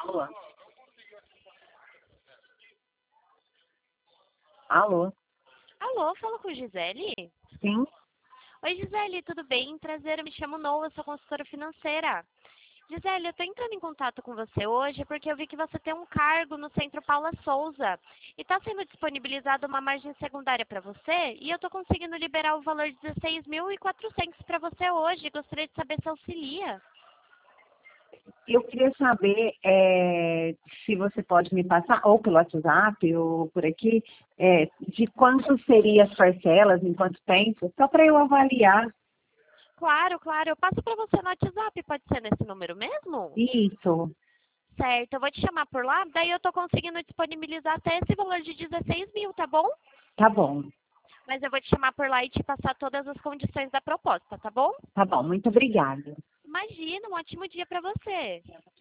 pessoa. Alô? Alô, fala com Gisele? Sim? Oi, Gisele, tudo bem? Prazer, eu me chamo Noa, sou consultora financeira. Gisele, eu estou entrando em contato com você hoje porque eu vi que você tem um cargo no Centro Paula Souza e está sendo disponibilizada uma margem secundária para você e eu estou conseguindo liberar o valor de 16.400 para você hoje. Gostaria de saber se auxilia. Eu queria saber se você pode me passar, ou pelo WhatsApp, ou por aqui, de quanto seriam as parcelas, em quanto tempo, só para eu avaliar Claro, claro, eu passo para você no WhatsApp, pode ser nesse número mesmo? isso. Certo, eu vou te chamar por lá, daí eu estou conseguindo disponibilizar até esse valor de 16 mil, tá bom? Tá bom, Mas eu vou te chamar por lá e te passar todas as condições da proposta, tá bom? tá bom. Muito obrigada. Imagina, um ótimo dia para você.